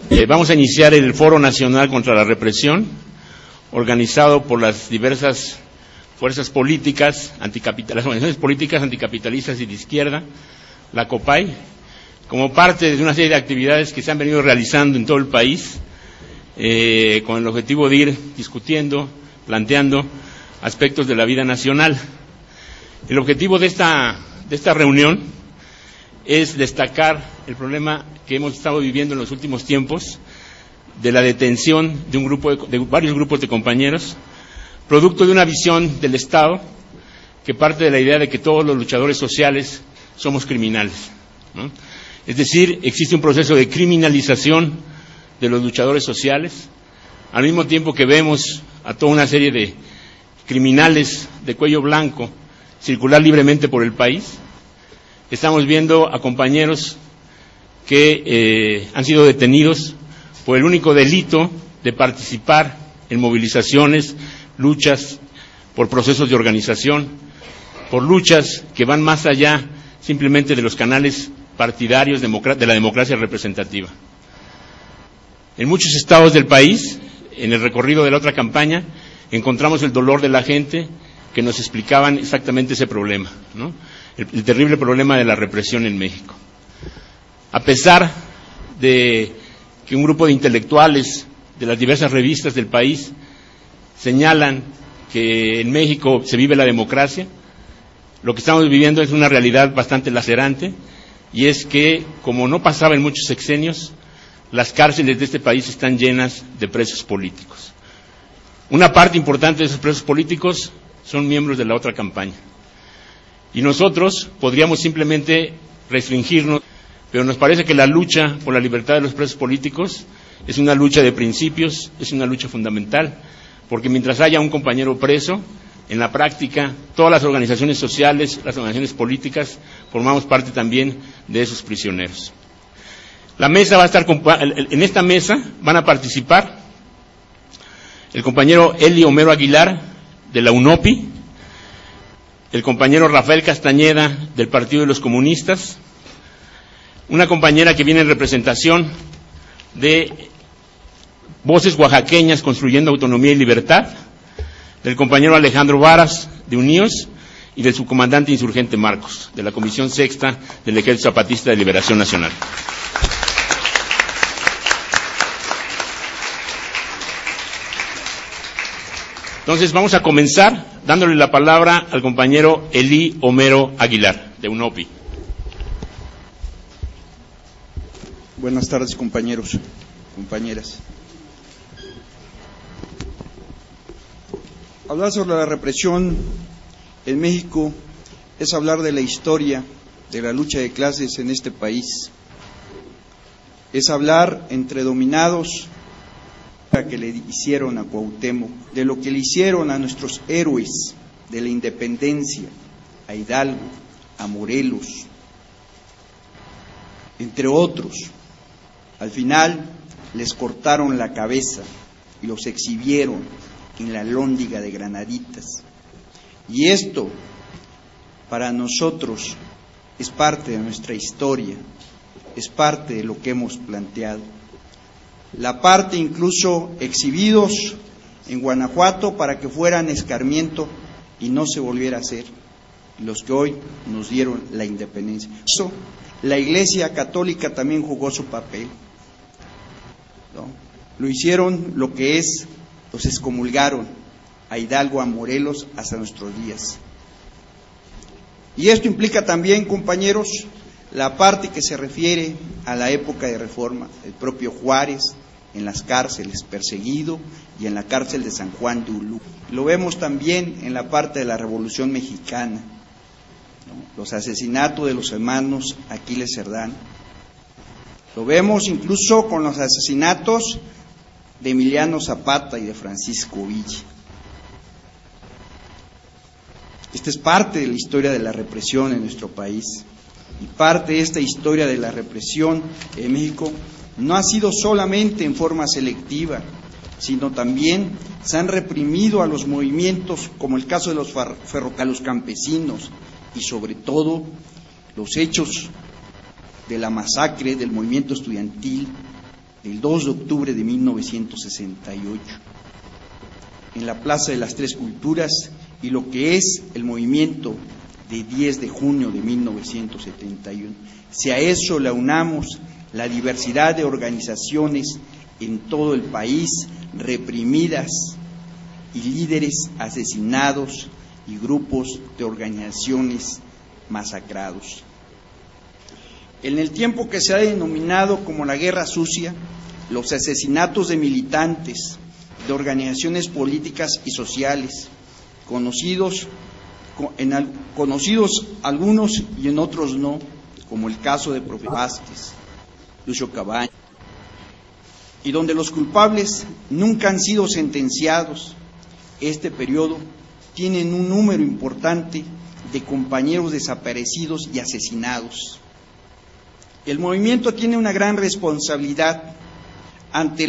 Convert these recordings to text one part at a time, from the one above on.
Vamos a iniciar el Foro Nacional contra la Represión, organizado por las diversas fuerzas políticas, las organizaciones políticas anticapitalistas y de izquierda, la COPAI, como parte de una serie de actividades que se han venido realizando en todo el país, con el objetivo de ir discutiendo, planteando aspectos de la vida nacional. El objetivo de esta reunión es destacar el problema que hemos estado viviendo en los últimos tiempos de la detención de varios grupos de compañeros, producto de una visión del Estado que parte de la idea de que todos los luchadores sociales somos criminales, ¿no? Es decir, existe un proceso de criminalización de los luchadores sociales, al mismo tiempo que vemos a toda una serie de criminales de cuello blanco circular libremente por el país. Estamos viendo a compañeros que han sido detenidos por el único delito de participar en movilizaciones, luchas por procesos de organización, por luchas que van más allá simplemente de los canales partidarios de la democracia representativa. En muchos estados del país, en el recorrido de la otra campaña, encontramos el dolor de la gente que nos explicaban exactamente ese problema, ¿no? El terrible problema de la represión en México. A pesar de que un grupo de intelectuales de las diversas revistas del país señalan que en México se vive la democracia, lo que estamos viviendo es una realidad bastante lacerante, y es que, como no pasaba en muchos sexenios, las cárceles de este país están llenas de presos políticos. Una parte importante de esos presos políticos son miembros de la otra campaña. Y nosotros podríamos simplemente restringirnos, pero nos parece que la lucha por la libertad de los presos políticos es una lucha de principios, es una lucha fundamental, porque mientras haya un compañero preso, en la práctica, todas las organizaciones sociales, las organizaciones políticas, formamos parte también de esos prisioneros. La mesa va a estar, en esta mesa van a participar el compañero Eli Homero Aguilar, de la UNOPI, el compañero Rafael Castañeda, del Partido de los Comunistas, una compañera que viene en representación de Voces Oaxaqueñas Construyendo Autonomía y Libertad, del compañero Alejandro Varas, de UNIOS, y del subcomandante insurgente Marcos, de la Comisión Sexta del Ejército Zapatista de Liberación Nacional. Entonces vamos a comenzar dándole la palabra al compañero Eli Homero Aguilar, de UNOPI. Buenas tardes, compañeros, compañeras. Hablar sobre la represión en México es hablar de la historia de la lucha de clases en este país. Es hablar entre dominados que le hicieron a Cuauhtémoc, de lo que le hicieron a nuestros héroes de la independencia, a Hidalgo, a Morelos, entre otros. Al final les cortaron la cabeza y los exhibieron en la Alhóndiga de Granaditas. Y esto, para nosotros, es parte de nuestra historia, es parte de lo que hemos planteado. La parte incluso exhibidos en Guanajuato para que fueran escarmiento y no se volviera a hacer, los que hoy nos dieron la independencia. Eso, la Iglesia Católica también jugó su papel, ¿no? Lo hicieron lo que es, los excomulgaron a Hidalgo, a Morelos, hasta nuestros días. Y esto implica también, compañeros, la parte que se refiere a la época de Reforma, el propio Juárez en las cárceles perseguido y en la cárcel de San Juan de Ulúa. Lo vemos también en la parte de la Revolución Mexicana, ¿no? Los asesinatos de los hermanos Aquiles Cerdán. Lo vemos incluso con los asesinatos de Emiliano Zapata y de Francisco Villa. Esta es parte de la historia de la represión en nuestro país. Y parte de esta historia de la represión en México no ha sido solamente en forma selectiva, sino también se han reprimido a los movimientos, como el caso de los ferrocarriles campesinos, y sobre todo los hechos de la masacre del movimiento estudiantil del 2 de octubre de 1968, en la Plaza de las Tres Culturas, y lo que es el movimiento de 10 de junio de 1971. Si a eso le unamos la diversidad de organizaciones en todo el país, reprimidas, y líderes asesinados, y grupos de organizaciones masacrados. En el tiempo que se ha denominado como la Guerra Sucia, los asesinatos de militantes, de organizaciones políticas y sociales, conocidos algunos y en otros no, como el caso de Profe Vázquez, Lucio Cabañas, y donde los culpables nunca han sido sentenciados, este periodo tienen un número importante de compañeros desaparecidos y asesinados. El movimiento tiene una gran responsabilidad ante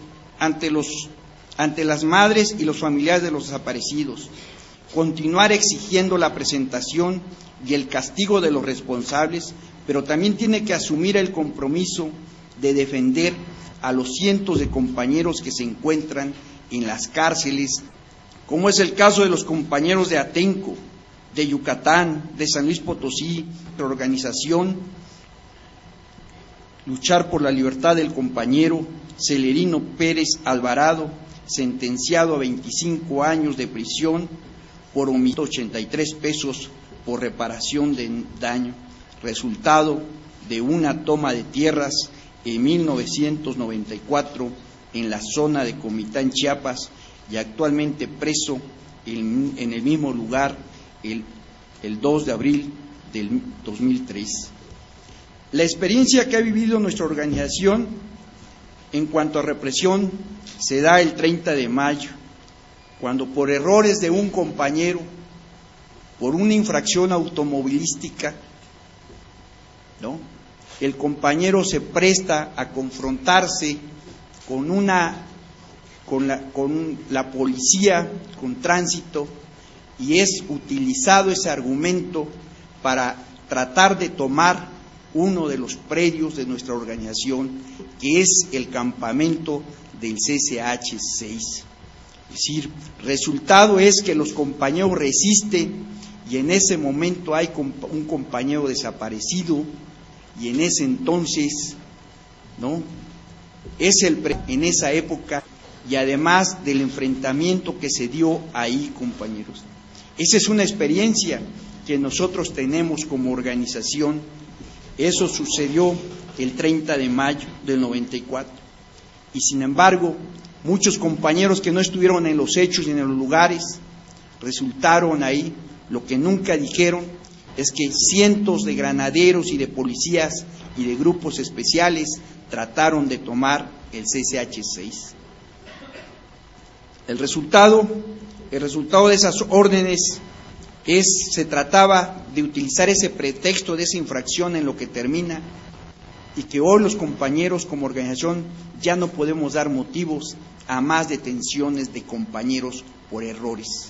las madres y los familiares de los desaparecidos, continuar exigiendo la presentación y el castigo de los responsables, pero también tiene que asumir el compromiso de defender a los cientos de compañeros que se encuentran en las cárceles, como es el caso de los compañeros de Atenco, de Yucatán, de San Luis Potosí, de la organización Luchar por la Libertad del compañero Celerino Pérez Alvarado, sentenciado a 25 años de prisión por omisión, 83 pesos por reparación de daño, resultado de una toma de tierras en 1994 en la zona de Comitán, Chiapas, y actualmente preso en el mismo lugar el 2 de abril del 2003. La experiencia que ha vivido nuestra organización en cuanto a represión se da el 30 de mayo, cuando por errores de un compañero, por una infracción automovilística, ¿no?, el compañero se presta a confrontarse con la policía, con tránsito, y es utilizado ese argumento para tratar de tomar uno de los predios de nuestra organización, que es el campamento del CCH-6. Es decir, resultado es que los compañeros resisten, y en ese momento hay un compañero desaparecido, y en ese entonces, ¿no?, es en esa época, y además del enfrentamiento que se dio ahí, compañeros. Esa es una experiencia que nosotros tenemos como organización. Eso sucedió el 30 de mayo del 94. Y sin embargo, muchos compañeros que no estuvieron en los hechos y en los lugares resultaron ahí. Lo que nunca dijeron es que cientos de granaderos y de policías y de grupos especiales trataron de tomar el CCH-6. El resultado de esas órdenes se trataba de utilizar ese pretexto de esa infracción en lo que termina, y que hoy los compañeros como organización ya no podemos dar motivos a más detenciones de compañeros por errores.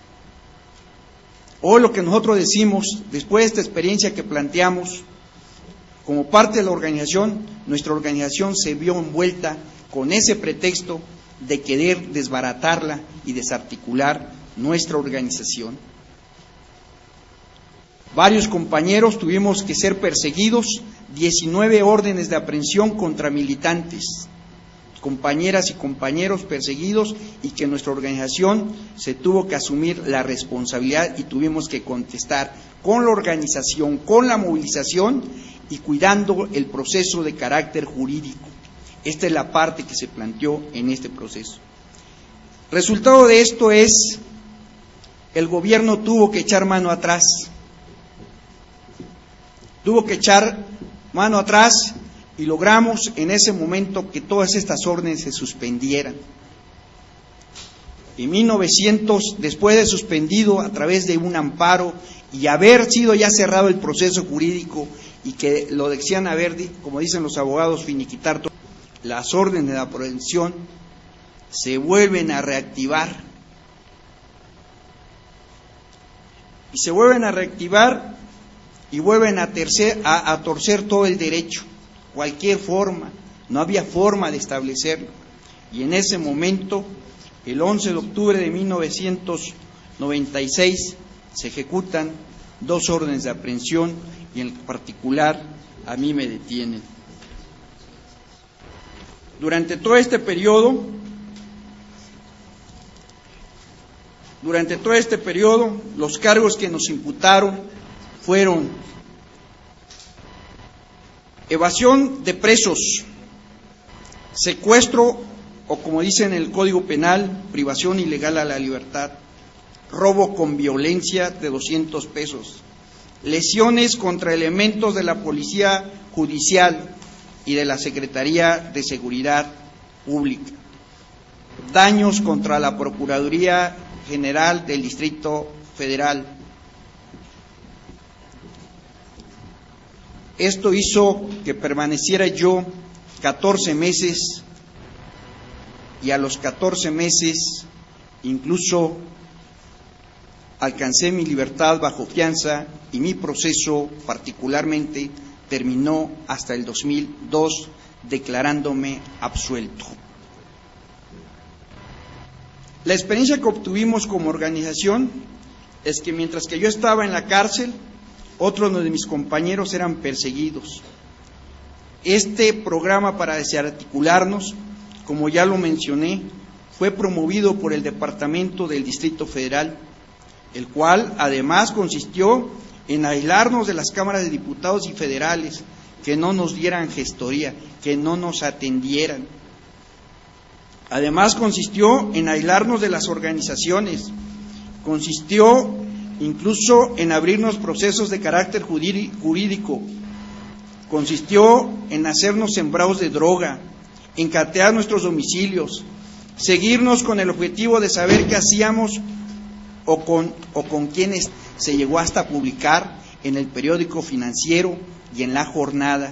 Hoy lo que nosotros decimos, después de esta experiencia que planteamos, como parte de la organización, nuestra organización se vio envuelta con ese pretexto de querer desbaratarla y desarticular nuestra organización. Varios compañeros tuvimos que ser perseguidos, 19 órdenes de aprehensión contra militantes, compañeras y compañeros perseguidos, y que nuestra organización se tuvo que asumir la responsabilidad y tuvimos que contestar con la organización, con la movilización y cuidando el proceso de carácter jurídico. Esta es la parte que se planteó en este proceso. Resultado de esto es, el gobierno tuvo que echar mano atrás. Y logramos en ese momento que todas estas órdenes se suspendieran. En 1900, después de suspendido a través de un amparo y haber sido ya cerrado el proceso jurídico, y que lo decían haber, como dicen los abogados, finiquitar todo, las órdenes de aprehensión se vuelven a reactivar. Y se vuelven a reactivar y vuelven a torcer todo el derecho, cualquier forma, no había forma de establecerlo. Y en ese momento, el 11 de octubre de 1996, se ejecutan 2 órdenes de aprehensión y en particular a mí me detienen. Durante todo este periodo, los cargos que nos imputaron fueron evasión de presos, secuestro o, como dice en el Código Penal, privación ilegal a la libertad, robo con violencia de 200 pesos, lesiones contra elementos de la Policía Judicial y de la Secretaría de Seguridad Pública, daños contra la Procuraduría General del Distrito Federal. Esto hizo que permaneciera yo 14 meses y a los 14 meses incluso alcancé mi libertad bajo fianza y mi proceso particularmente terminó hasta el 2002 declarándome absuelto. La experiencia que obtuvimos como organización es que mientras que yo estaba en la cárcel, otros de mis compañeros eran perseguidos. Este programa para desarticularnos, como ya lo mencioné, fue promovido por el Departamento del Distrito Federal, el cual además consistió en aislarnos de las cámaras de diputados y federales, que no nos dieran gestoría, que no nos atendieran. Además consistió en aislarnos de las organizaciones, consistió incluso en abrirnos procesos de carácter jurídico, consistió en hacernos sembrados de droga, en catear nuestros domicilios, seguirnos con el objetivo de saber qué hacíamos o con quienes se llegó hasta publicar en el periódico Financiero y en La Jornada.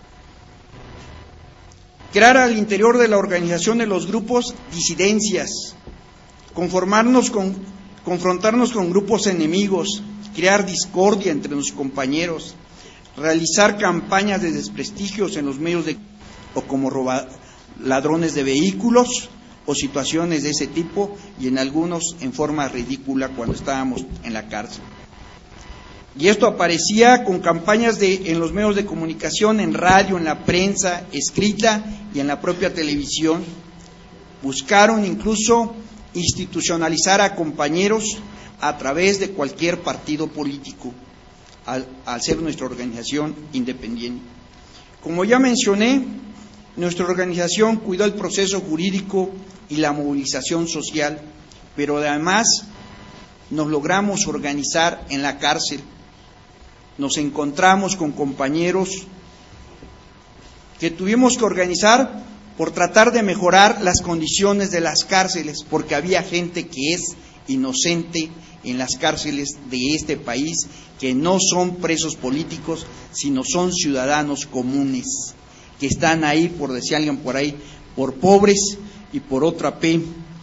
Crear al interior de la organización de los grupos disidencias, confrontarnos con grupos enemigos, crear discordia entre los compañeros, realizar campañas de desprestigios en los medios o como ladrones de vehículos o situaciones de ese tipo, y en algunos en forma ridícula cuando estábamos en la cárcel. Y esto aparecía con campañas en los medios de comunicación, en radio, en la prensa escrita y en la propia televisión. Buscaron incluso institucionalizar a compañeros a través de cualquier partido político, al ser nuestra organización independiente. Como ya mencioné, nuestra organización cuidó el proceso jurídico y la movilización social, pero además nos logramos organizar en la cárcel. Nos encontramos con compañeros que tuvimos que organizar por tratar de mejorar las condiciones de las cárceles, porque había gente que es inocente en las cárceles de este país, que no son presos políticos, sino son ciudadanos comunes, que están ahí, por decir alguien por ahí, por pobres y por otra P,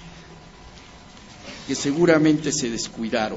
que seguramente se descuidaron.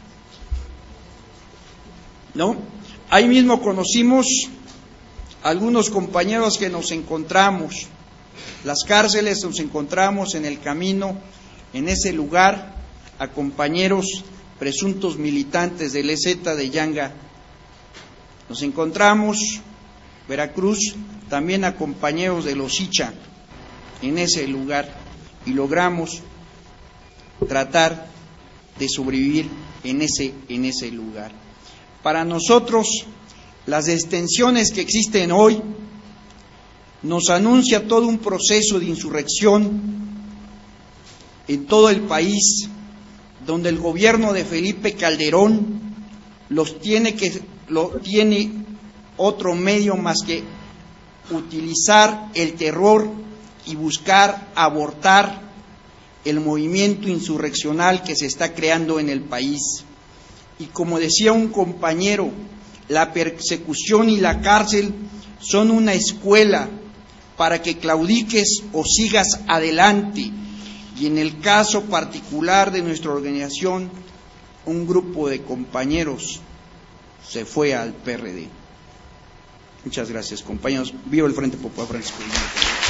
¿No? Ahí mismo conocimos algunos compañeros que nos encontramos, las cárceles nos encontramos en el camino, en ese lugar, a compañeros presuntos militantes del EZ de Yanga. Nos encontramos, Veracruz, también a compañeros de los Icha, en ese lugar, y logramos tratar de sobrevivir en ese lugar. Para nosotros, las detenciones que existen hoy nos anuncia todo un proceso de insurrección en todo el país, donde el gobierno de Felipe Calderón tiene otro medio más que utilizar el terror y buscar abortar el movimiento insurreccional que se está creando en el país. Y como decía un compañero, la persecución y la cárcel son una escuela para que claudiques o sigas adelante. Y en el caso particular de nuestra organización, un grupo de compañeros se fue al PRD. Muchas gracias, compañeros. Viva el Frente Popular Francisco Villa.